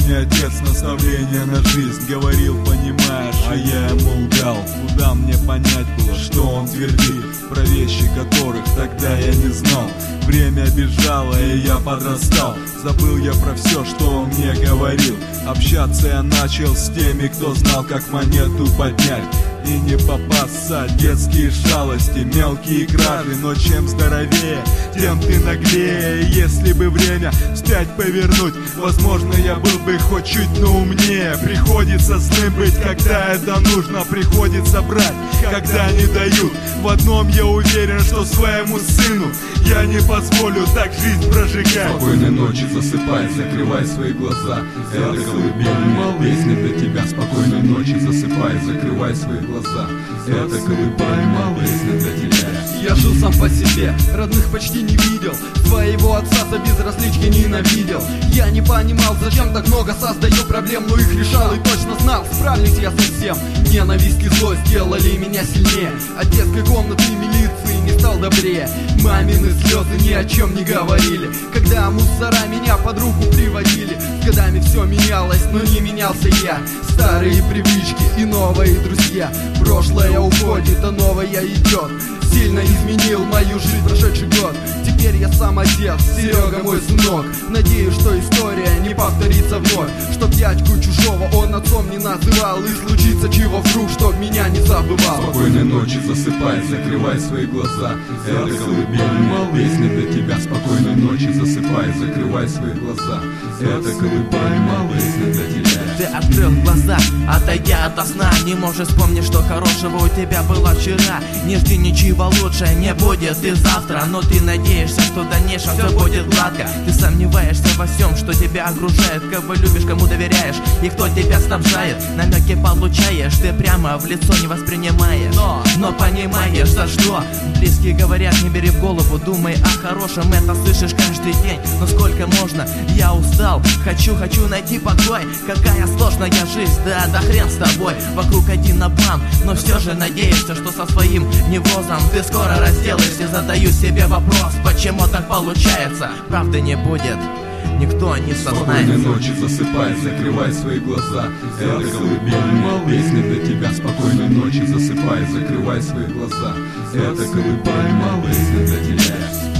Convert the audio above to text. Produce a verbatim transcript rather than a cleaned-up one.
мне отец наставления на жизнь говорил, понимаешь, а я ему лгал. Куда мне понять было, что он твердит про вещи, которых тогда я не знал. Время бежало, и я подрастал. Забыл я про все, что он мне говорил. Общаться я начал с теми, кто знал, как монету поднять и не попасться. Детские шалости, мелкие кражи, но чем здоровее, тем ты наглее. Если бы время вспять повернуть, возможно, я был бы хоть чуть, но умнее. Приходится злым быть, когда это нужно. Приходится брать, когда не дают. В одном я уверен, что своему сыну я не позволю так жизнь прожигать. Спокойной ночи, засыпай, закрывай свои глаза. Это колыбельная песня для тебя. Спокойной ночи, засыпай, закрывай свои глаза. Это колыбельная песня для тебя. Я жил сам по себе, родных почти не видел. Своего отца за безразлички ненавидел. Я не понимал, зачем так много создаю проблем, но их решал и точно знал, справлюсь я со всем. Ненависть и злость сделали меня сильнее. От детской комнаты милиции не стал добрее. Мамины слезы ни о чем не говорили, когда мусора меня под руку приводили. С годами все менялось, но не менялся я. Старые привычки и новые друзья. Прошлое уходит, а новое идет. Сильно изменил мою жизнь прошедший год. Теперь я сам отец, Серега мой сынок. Надеюсь, что история не повторится вновь, чтоб дядьку чужого он отцом не называл, и случится чего вдруг, чтоб меня не забывал. Спокойной ночи, засыпай, закрывай свои глаза. Это колыбельная песня для тебя. Спокойной ночи, засыпай, закрывай свои глаза. Это колыбельная песня для тебя. Ты открыл глаза, отойдя ото сна. Не можешь вспомнить, что хорошего у тебя было вчера. Не жди ничего лучше, не будет и завтра. Но ты надеешься, что в дальнейшем все будет гладко. Ты сомневаешься во всем, что тебя окружает. Кого любишь, кому доверяешь и кто тебя снабжает. Намеки получаешь, ты прямо в лицо не воспринимаешь. Но, но понимаешь, за что близкие говорят, не бери в голову. Думай о хорошем, это слышишь каждый день. Но сколько можно, я устал. Хочу, хочу найти покой. Какая сложная жизнь, да, да хрен с тобой. Вокруг один обман, но все же надеешься, что со своим неврозом ты скоро разделаешься. Задаю себе вопрос, почему так получается. Правды не будет, никто не сознается. Спокойной ночи, засыпай, закрывай свои глаза. Это колыбельная песня для тебя. Спокойной ночи, засыпай, закрывай свои глаза. Это колыбельная песня для тебя.